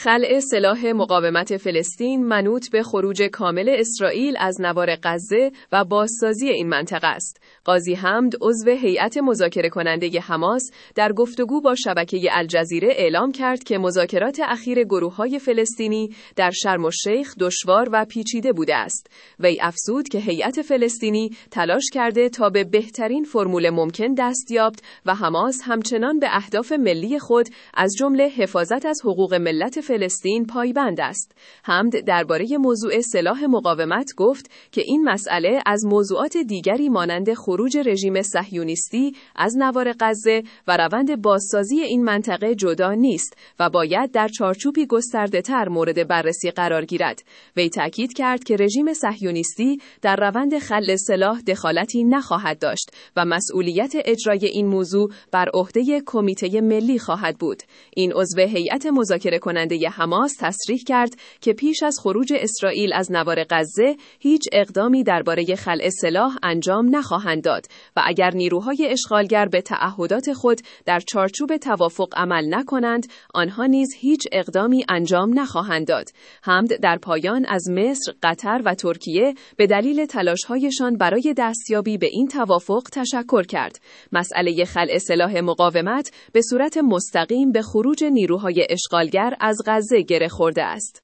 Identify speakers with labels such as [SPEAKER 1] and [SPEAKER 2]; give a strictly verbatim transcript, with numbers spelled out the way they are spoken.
[SPEAKER 1] خلع سلاح مقاومت فلسطین منوط به خروج کامل اسرائیل از نوار غزه و بازسازی این منطقه است. قاضی حمد، عضو هیئت مذاکره کننده حماس، در گفتگو با شبکه الجزیره اعلام کرد که مذاکرات اخیر گروه‌های فلسطینی در شرم الشیخ دشوار و پیچیده بوده است. وی افزود که هیئت فلسطینی تلاش کرده تا به بهترین فرمول ممکن دست یابد و حماس همچنان به اهداف ملی خود از جمله حفاظت از حقوق ملت فلسطین پایبند است. حمد درباره موضوع سلاح مقاومت گفت که این مسئله از موضوعات دیگری مانند خروج رژیم صهیونیستی از نوار غزه و روند بازسازی این منطقه جدا نیست و باید در چارچوبی گسترده‌تر مورد بررسی قرار گیرد. وی تاکید کرد که رژیم صهیونیستی در روند خلع سلاح دخالتی نخواهد داشت و مسئولیت اجرای این موضوع بر عهده کمیته ملی خواهد بود. این عضو هیئت مذاکره کننده حماس تصریح کرد که پیش از خروج اسرائیل از نوار غزه هیچ اقدامی درباره خلع سلاح انجام نخواهند داد و اگر نیروهای اشغالگر به تعهدات خود در چارچوب توافق عمل نکنند، آنها نیز هیچ اقدامی انجام نخواهند داد. حمد در پایان از مصر، قطر و ترکیه به دلیل تلاش‌هایشان برای دستیابی به این توافق تشکر کرد. مسئله خلع سلاح مقاومت به صورت مستقیم به خروج نیروهای اشغالگر از غزه گره خورده است.